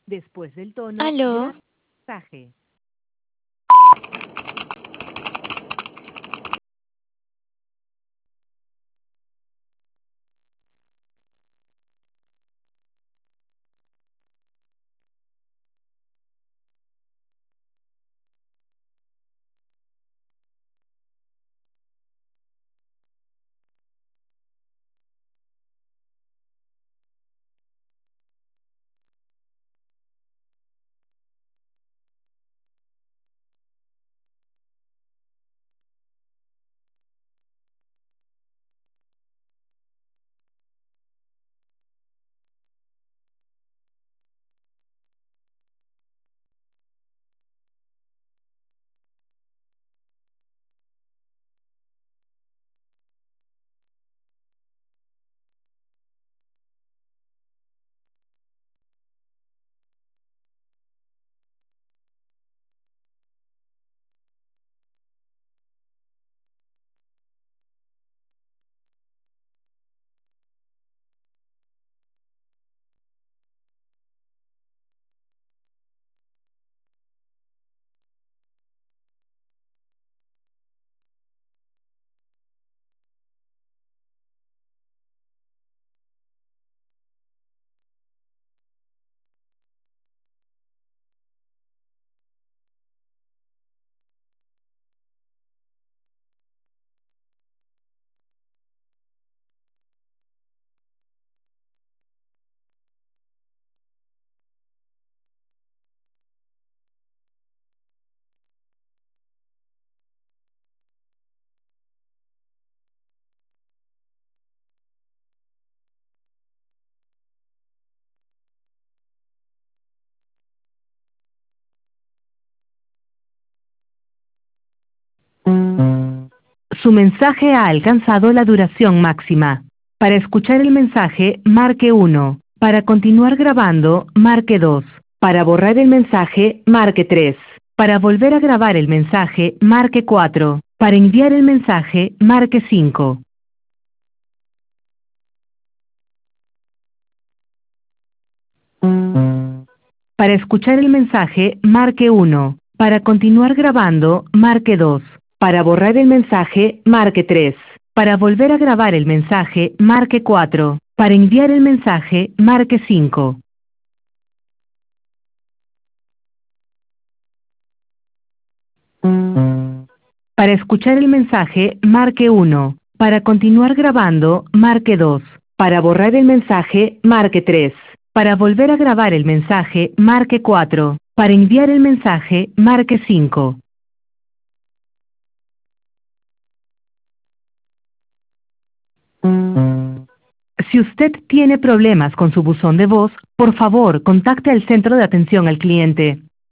Después del tono, Aló, grabe el mensaje. Su mensaje ha alcanzado la duración máxima. Para escuchar el mensaje, marque 1. Para continuar grabando, marque 2. Para borrar el mensaje, marque 3. Para volver a grabar el mensaje, marque 4. Para enviar el mensaje, marque 5. Para escuchar el mensaje, marque 1. Para continuar grabando, marque 2. Para borrar el mensaje, marque 3. Para volver a grabar el mensaje, marque 4. Para enviar el mensaje, marque 5. Para escuchar el mensaje, marque 1. Para continuar grabando, marque 2. Para borrar el mensaje, marque 3. Para volver a grabar el mensaje, marque 4. Para enviar el mensaje, marque 5. Si usted tiene problemas con su buzón de voz, por favor, contacte al centro de atención al cliente.